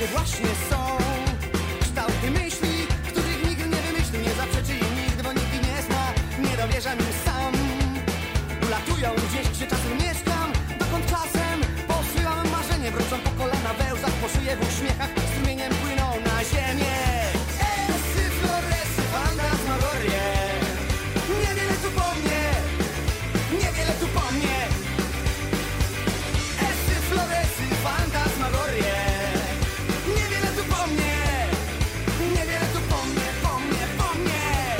takie właśnie są kształty myśli, których nikt nie wymyśli, nie zaprzeczy im nigdy, bo nikt ich nie zna, nie dowierzam im sam. Ulatują gdzieś, gdzie czasem mieszkam, dokąd czasem posyłam marzenie, wrócą po kolana we łzach, po szyję w uśmiechach, strumieniem płyną na ziemię. Esy, floresy, fantasmagorie, niewiele tu po mnie, niewiele tu po mnie. Esy, floresy, fantasmagorie, niewiele tu po mnie, niewiele tu po mnie, po mnie, po mnie.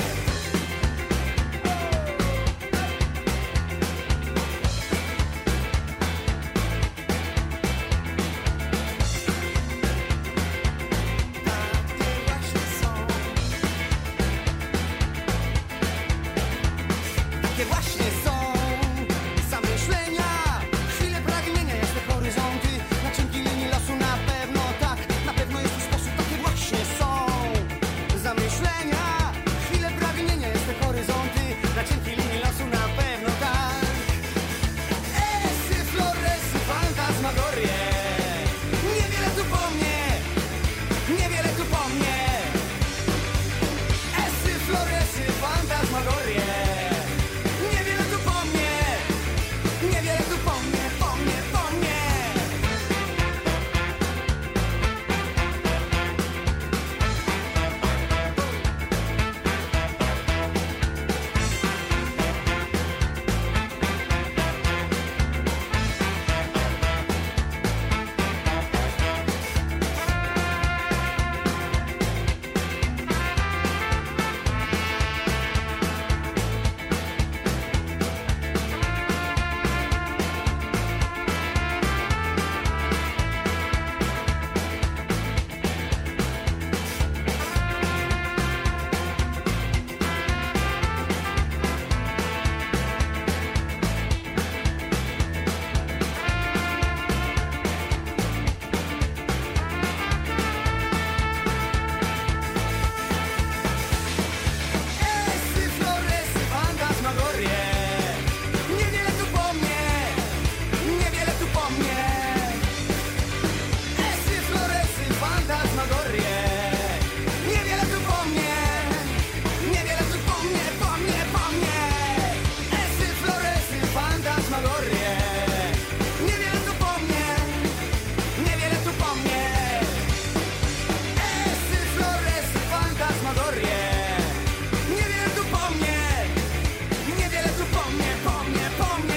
Takie właśnie są zamyślenia, chwile pragnienia, jasne horyzonty, na cienkiej linii losu na pewno tak, na pewno jest tu sposób. Takie właśnie są zamyślenia, chwile pragnienia, jasne horyzonty, na cienkiej linii losu na pewno tak. Esy, floresy, fantasmagorie, niewiele tu po mnie, niewiele tu po mnie. Esy, floresy, fantasmagorie, niewiele tu po mnie, niewiele tu po mnie, po mnie, po mnie. Esy, floresy, fantasmagorie, niewiele tu po mnie, niewiele tu po mnie. Esy, floresy, fantasmagorie, niewiele tu po mnie, niewiele tu po mnie, po mnie, po mnie. Esy, floresy, fantasmagorie, niewiele tu po mnie, niewiele tu po mnie. Esy, floresy, fantasmagorie, niewiele tu po mnie, niewiele tu po mnie, po mnie, po mnie.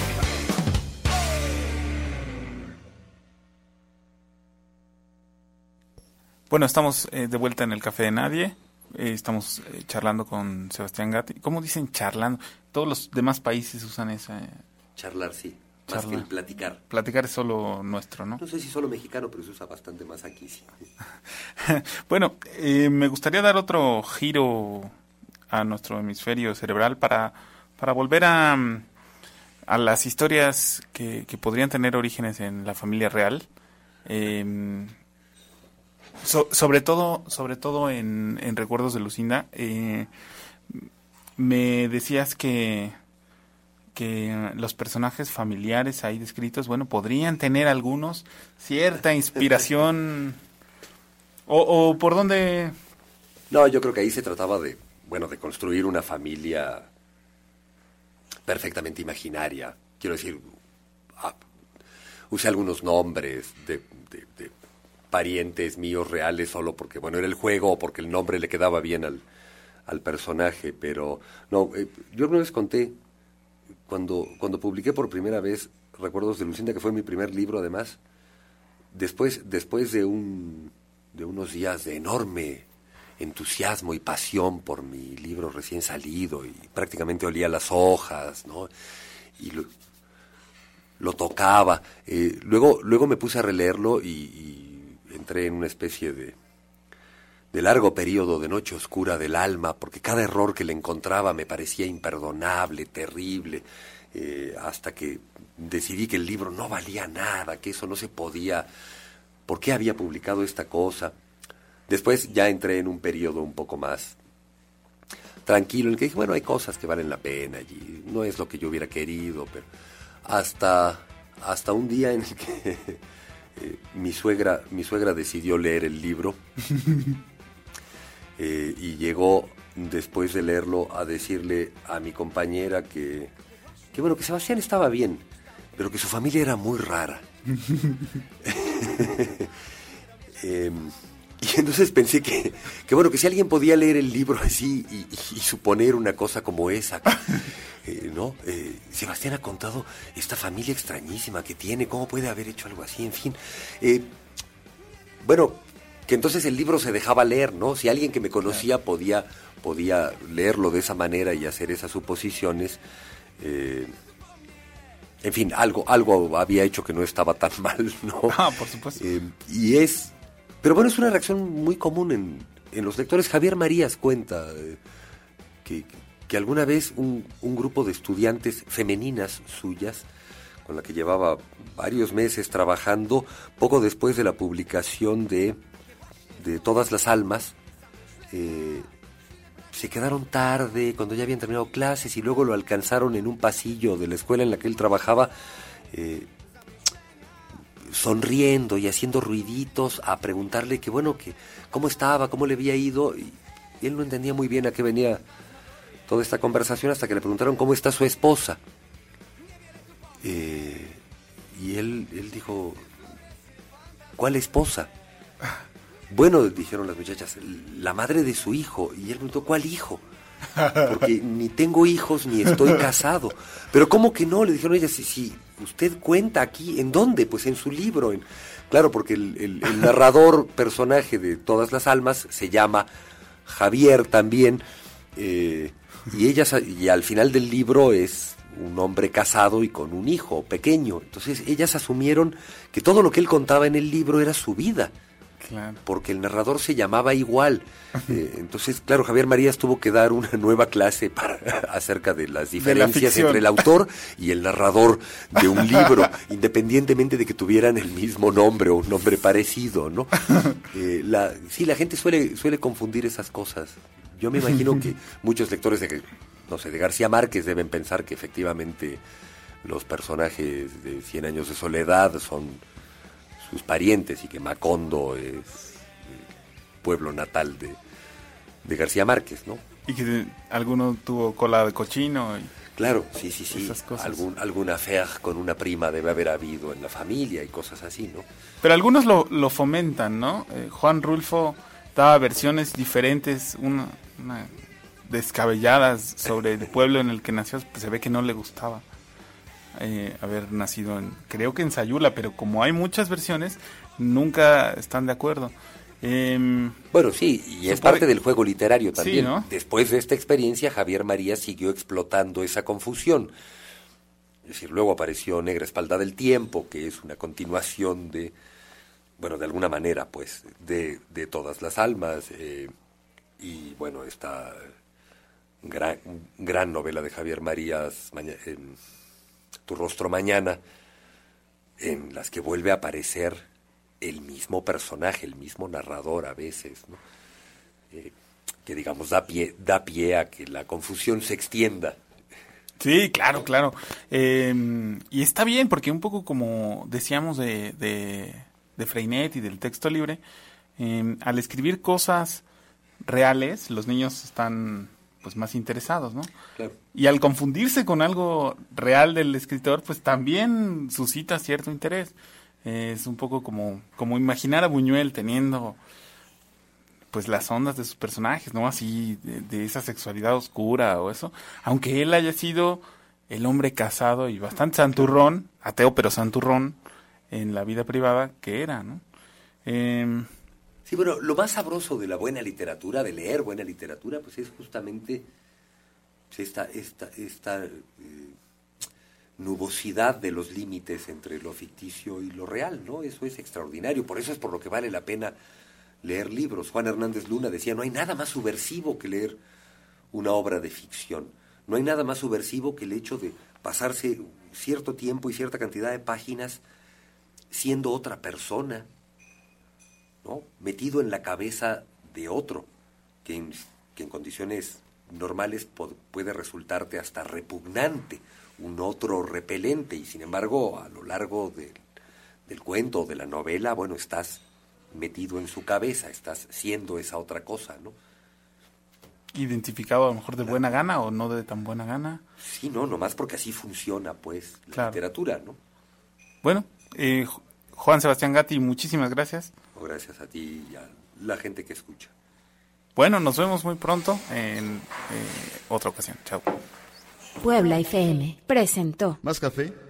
Bueno, estamos eh, de vuelta en el Café de Nadie. Eh, estamos eh, charlando con Sebastián Gatti. ¿Cómo dicen charlando? Todos los demás países usan esa... eh, Charlar, sí. Más Charlar. que el platicar. platicar es solo nuestro, ¿no? No sé si solo mexicano, pero se usa bastante más aquí, sí. Bueno, eh, me gustaría dar otro giro a nuestro hemisferio cerebral para, para volver a, mm, a las historias que, que podrían tener orígenes en la familia real. Eh, so- sobre todo, sobre todo en, en Recuerdos de Lucinda. Eh, me decías que que los personajes familiares ahí descritos, bueno, podrían tener algunos cierta inspiración o, o por dónde... No, yo creo que ahí se trataba de, bueno, de construir una familia perfectamente imaginaria. Quiero decir, ah, usé algunos nombres de, de, de parientes míos reales solo porque, bueno, era el juego o porque el nombre le quedaba bien al, al personaje, pero no, eh, yo alguna vez conté, cuando, cuando publiqué por primera vez Recuerdos de Lucinda, que fue mi primer libro además, después, después de, un, de unos días de enorme entusiasmo y pasión por mi libro recién salido, y prácticamente olía las hojas, ¿no? Y lo, lo tocaba. Eh, luego, luego me puse a releerlo y, y entré en una especie de, de largo periodo de noche oscura del alma, porque cada error que le encontraba me parecía imperdonable, terrible, eh, hasta que decidí que el libro no valía nada, que eso no se podía. ¿Por qué había publicado esta cosa? Después ya entré en un periodo un poco más tranquilo, en el que dije, bueno, hay cosas que valen la pena y no es lo que yo hubiera querido, pero hasta, hasta un día en el que, eh, mi suegra, mi suegra decidió leer el libro eh, y llegó después de leerlo a decirle a mi compañera que, que bueno, que Sebastián estaba bien, pero que su familia era muy rara. eh, y entonces pensé que, que bueno, que si alguien podía leer el libro así y, y, y suponer una cosa como esa, eh, ¿no? Eh, Sebastián ha contado esta familia extrañísima que tiene, ¿cómo puede haber hecho algo así? En fin, eh, bueno, que entonces el libro se dejaba leer, ¿no? Si alguien que me conocía podía, podía leerlo de esa manera y hacer esas suposiciones, eh, en fin, algo, algo había hecho que no estaba tan mal, ¿no? Ah, por supuesto. Eh, y es, pero bueno, es una reacción muy común en, en los lectores. Javier Marías cuenta eh, que, que alguna vez un, un grupo de estudiantes femeninas suyas, con la que llevaba varios meses trabajando, poco después de la publicación de, de Todas las Almas, eh, se quedaron tarde cuando ya habían terminado clases y luego lo alcanzaron en un pasillo de la escuela en la que él trabajaba, eh, sonriendo y haciendo ruiditos a preguntarle que bueno, que cómo estaba, cómo le había ido, y él no entendía muy bien a qué venía toda esta conversación hasta que le preguntaron cómo está su esposa. Eh, y él, él dijo, ¿cuál esposa? Bueno, dijeron las muchachas, la madre de su hijo. Y él preguntó, ¿cuál hijo? Porque ni tengo hijos ni estoy casado. Pero ¿cómo que no? Le dijeron ellas, si, si usted cuenta aquí, ¿en dónde? Pues en su libro. En... Claro, porque el, el, el narrador personaje de Todas las Almas se llama Javier también. Eh, y ellas, y al final del libro es un hombre casado y con un hijo pequeño. Entonces ellas asumieron que todo lo que él contaba en el libro era su vida. Claro. Porque el narrador se llamaba igual. Eh, entonces, claro, Javier Marías tuvo que dar una nueva clase para, acerca de las diferencias de entre el autor y el narrador de un libro, independientemente de que tuvieran el mismo nombre o un nombre parecido, ¿no? Eh, la, sí, la gente suele, suele confundir esas cosas. Yo me imagino que muchos lectores de, no sé, de García Márquez deben pensar que efectivamente los personajes de Cien años de soledad son sus parientes y que Macondo es el pueblo natal de, de García Márquez, ¿no? Y que alguno tuvo cola de cochino. Y claro, sí, sí, sí. esas cosas. Algún, alguna affaire con una prima debe haber habido en la familia y cosas así, ¿no? Pero algunos lo, lo fomentan, ¿no? Eh, Juan Rulfo daba versiones diferentes, una, una descabelladas sobre el pueblo en el que nació. Pues se ve que no le gustaba Eh, haber nacido en, creo que en Sayula, pero como hay muchas versiones, nunca están de acuerdo. Eh, bueno, sí, y es supone... parte del juego literario también. Sí, ¿no? Después de esta experiencia, Javier Marías siguió explotando esa confusión. Es decir, luego apareció Negra Espalda del Tiempo, que es una continuación de, bueno, de alguna manera, pues, de, de Todas las Almas, eh, y bueno, esta gran, gran novela de Javier Marías, maña- eh, Tu rostro mañana, en las que vuelve a aparecer el mismo personaje, el mismo narrador a veces, ¿no? Eh, que digamos da pie, da pie a que la confusión se extienda. Sí, claro, claro. Eh, y está bien, porque un poco como decíamos de, de, de Freinet y del texto libre, eh, al escribir cosas reales, los niños están pues más interesados, ¿no? Claro. Y al confundirse con algo real del escritor, pues también suscita cierto interés. Eh, es un poco como, como imaginar a Buñuel teniendo pues las ondas de sus personajes, ¿no? Así, de, de esa sexualidad oscura o eso. Aunque él haya sido el hombre casado y bastante santurrón, ateo pero santurrón, en la vida privada que era, ¿no? Eh, Sí, bueno, lo más sabroso de la buena literatura, de leer buena literatura, pues es justamente esta, esta, esta eh, nubosidad de los límites entre lo ficticio y lo real, ¿no? Eso es extraordinario, por eso es por lo que vale la pena leer libros. Juan Hernández Luna decía, no hay nada más subversivo que leer una obra de ficción, no hay nada más subversivo que el hecho de pasarse cierto tiempo y cierta cantidad de páginas siendo otra persona, ¿no? Metido en la cabeza de otro, que en, que en condiciones normales po- puede resultarte hasta repugnante, un otro repelente, y sin embargo a lo largo de, del cuento o de la novela, bueno, estás metido en su cabeza, estás siendo esa otra cosa, ¿no? Identificado a lo mejor de buena gana o no de tan buena gana. Sí, no, nomás porque así funciona, pues, la Claro. literatura, ¿no? Bueno, eh, Ju- Juan Sebastián Gatti, muchísimas gracias. Gracias a ti y a la gente que escucha. Bueno, nos vemos muy pronto en eh, otra ocasión. Chao. Puebla F M presentó Más café